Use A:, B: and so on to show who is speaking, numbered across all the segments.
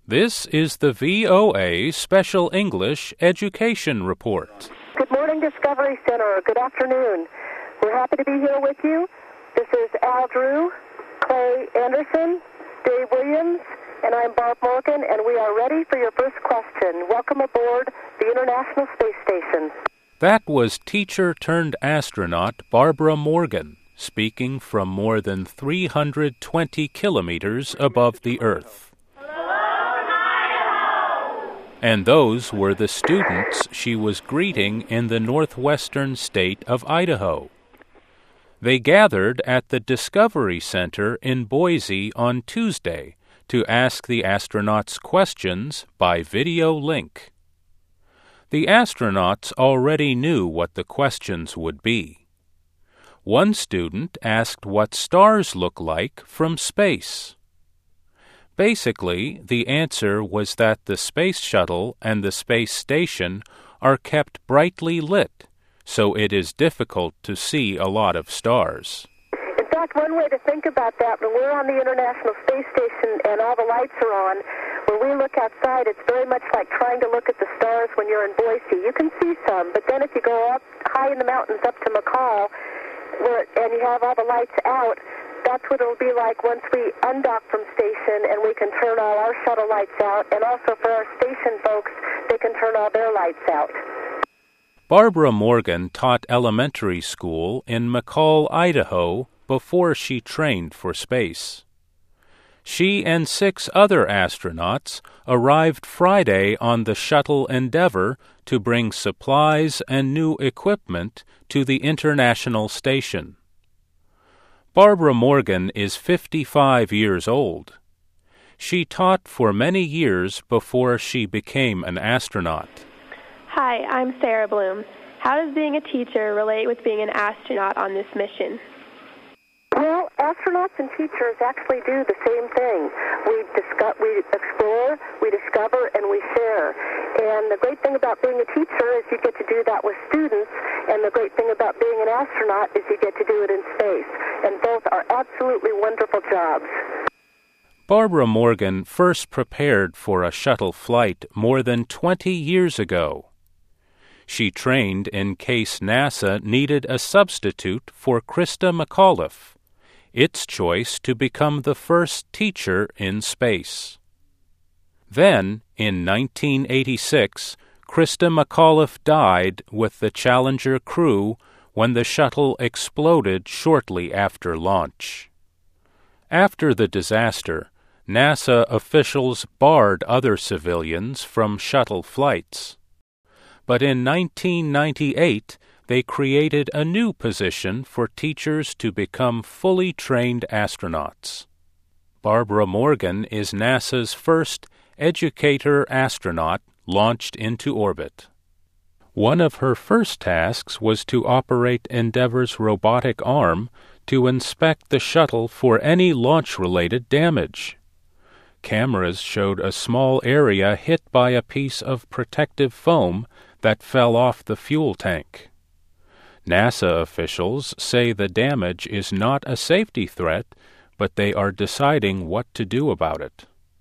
A: This is the VOA Special English Education Report.
B: Good morning, Discovery Center. Good afternoon. We're happy to be here with you. This is Al Drew, Clay Anderson, Dave Williams, and I'm Barb Morgan, and we are ready for your first question. Welcome aboard the International Space Station.
A: That was teacher-turned-astronaut Barbara Morgan, speaking from more than 320 kilometers above the Earth. And those were the students she was greeting in the northwestern state of Idaho. They gathered at the Discovery Center in Boise on Tuesday to ask the astronauts questions by video link. The astronauts already knew what the questions would be. One student asked what stars look like from space. Basically, the answer was that the space shuttle and the space station are kept brightly lit, so it is difficult to see a lot of stars.
B: In fact, one way to think about that, when we're on the International Space Station and all the lights are on, when we look outside, it's very much like trying to look at the stars when you're in Boise. You can see some, but then if you go up high in the mountains up to McCall, and you have all the lights out, that's what it'll be like once we undock from station and we can turn all our shuttle lights out, and also for our station folks, they can turn all their lights out.
A: Barbara Morgan taught elementary school in McCall, Idaho, before she trained for space. She and 6 other astronauts arrived Friday on the shuttle Endeavour to bring supplies and new equipment to the International Station. Barbara Morgan is 55 years old. She taught for many years before she became an astronaut.
C: Hi, I'm Sarah Bloom. How does being a teacher relate with being an astronaut on this mission?
B: Well, astronauts and teachers actually do the same thing. We explore, we discover, and we share. And the great thing about being a teacher is you get to do that with students, and the great thing about being an astronaut is you get to do it in space. And both are absolutely wonderful jobs.
A: Barbara Morgan first prepared for a shuttle flight more than 20 years ago. She trained in case NASA needed a substitute for Christa McAuliffe, its choice to become the first teacher in space. Then, in 1986, Christa McAuliffe died with the Challenger crew when the shuttle exploded shortly after launch. After the disaster, NASA officials barred other civilians from shuttle flights. But in 1998, they created a new position for teachers to become fully trained astronauts. Barbara Morgan is NASA's first educator astronaut launched into orbit. One of her first tasks was to operate Endeavour's robotic arm to inspect the shuttle for any launch-related damage. Cameras showed a small area hit by a piece of protective foam that fell off the fuel tank. NASA officials say the damage is not a safety threat, but they are deciding what to do about it.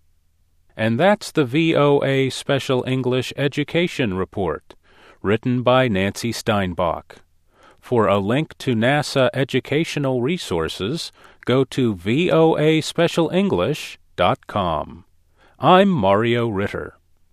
A: And that's the VOA Special English Education Report, written by Nancy Steinbach. For a link to NASA educational resources, go to voaspecialenglish.com. I'm Mario Ritter.